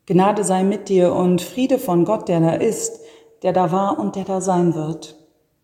Gnade sei mit dir und Friede von Gott, der da ist, der da war und der da sein wird.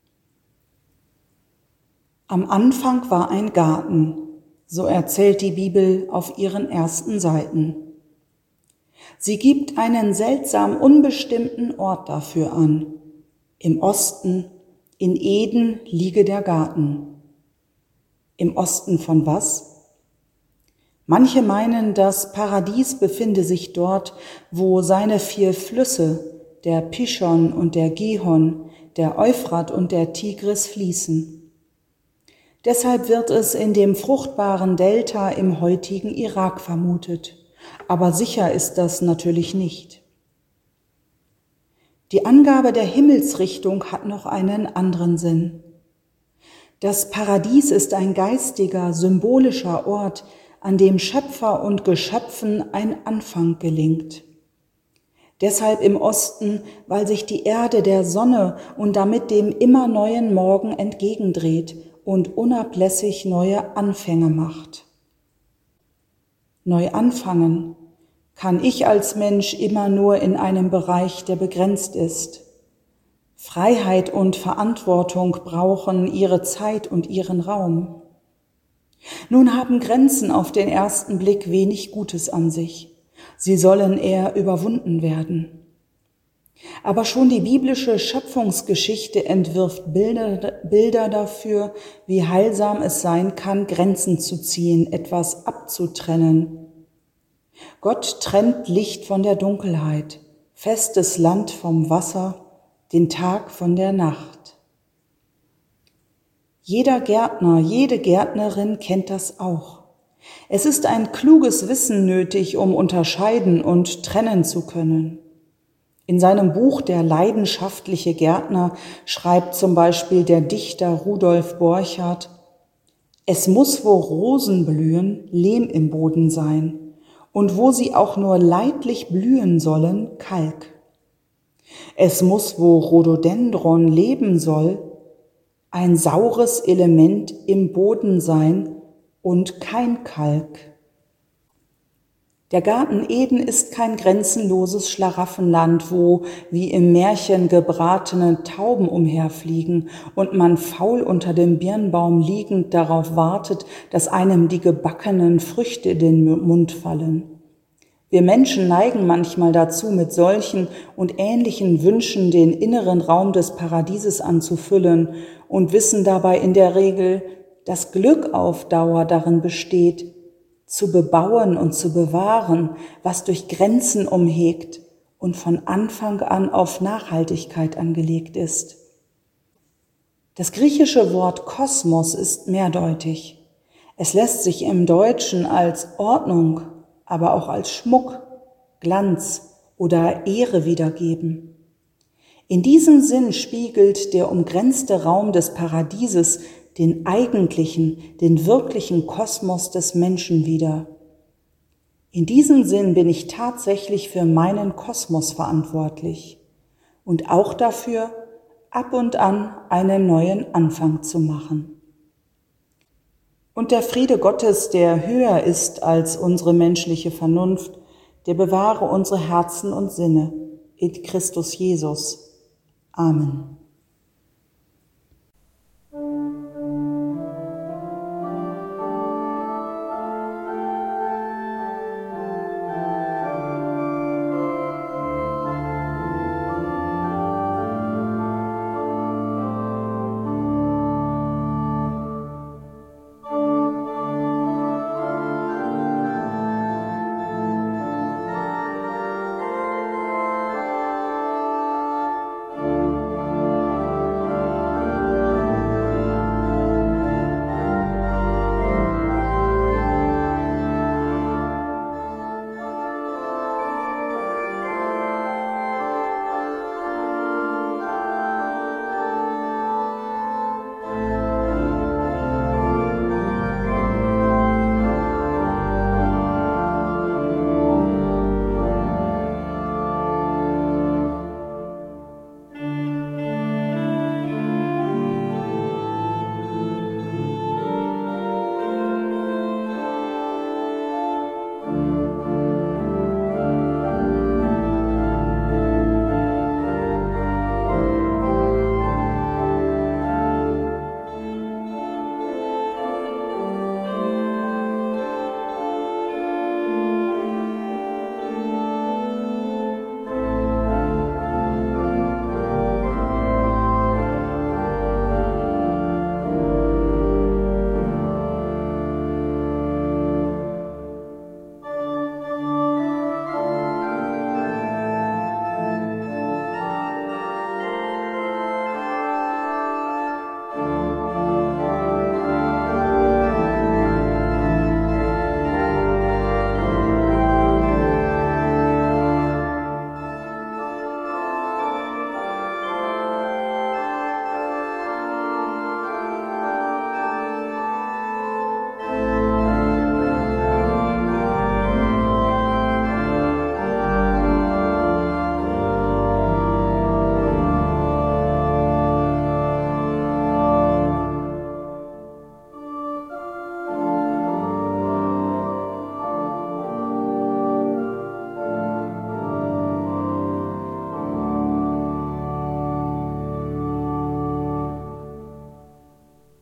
Am Anfang war ein Garten, so erzählt die Bibel auf ihren ersten Seiten. Sie gibt einen seltsam unbestimmten Ort dafür an. Im Osten, in Eden, liege der Garten. Im Osten von was? Manche meinen, das Paradies befinde sich dort, wo seine 4 Flüsse, der Pishon und der Gihon, der Euphrat und der Tigris fließen. Deshalb wird es in dem fruchtbaren Delta im heutigen Irak vermutet, aber sicher ist das natürlich nicht. Die Angabe der Himmelsrichtung hat noch einen anderen Sinn. Das Paradies ist ein geistiger, symbolischer Ort, an dem Schöpfer und Geschöpfen ein Anfang gelingt. Deshalb im Osten, weil sich die Erde der Sonne und damit dem immer neuen Morgen entgegendreht und unablässig neue Anfänge macht. Neu anfangen kann ich als Mensch immer nur in einem Bereich, der begrenzt ist. Freiheit und Verantwortung brauchen ihre Zeit und ihren Raum. Nun haben Grenzen auf den ersten Blick wenig Gutes an sich. Sie sollen eher überwunden werden. Aber schon die biblische Schöpfungsgeschichte entwirft Bilder dafür, wie heilsam es sein kann, Grenzen zu ziehen, etwas abzutrennen. Gott trennt Licht von der Dunkelheit, festes Land vom Wasser, den Tag von der Nacht. Jeder Gärtner, jede Gärtnerin kennt das auch. Es ist ein kluges Wissen nötig, um unterscheiden und trennen zu können. In seinem Buch Der leidenschaftliche Gärtner schreibt zum Beispiel der Dichter Rudolf Borchardt: Es muss, wo Rosen blühen, Lehm im Boden sein, und wo sie auch nur leidlich blühen sollen, Kalk. Es muss, wo Rhododendron leben soll, ein saures Element im Boden sein und kein Kalk. Der Garten Eden ist kein grenzenloses Schlaraffenland, wo wie im Märchen gebratene Tauben umherfliegen und man faul unter dem Birnbaum liegend darauf wartet, dass einem die gebackenen Früchte in den Mund fallen. Wir Menschen neigen manchmal dazu, mit solchen und ähnlichen Wünschen den inneren Raum des Paradieses anzufüllen und wissen dabei in der Regel, dass Glück auf Dauer darin besteht, zu bebauen und zu bewahren, was durch Grenzen umhegt und von Anfang an auf Nachhaltigkeit angelegt ist. Das griechische Wort Kosmos ist mehrdeutig. Es lässt sich im Deutschen als Ordnung, aber auch als Schmuck, Glanz oder Ehre wiedergeben. In diesem Sinn spiegelt der umgrenzte Raum des Paradieses den eigentlichen, den wirklichen Kosmos des Menschen wider. In diesem Sinn bin ich tatsächlich für meinen Kosmos verantwortlich und auch dafür, ab und an einen neuen Anfang zu machen. Und der Friede Gottes, der höher ist als unsere menschliche Vernunft, der bewahre unsere Herzen und Sinne in Christus Jesus. Amen.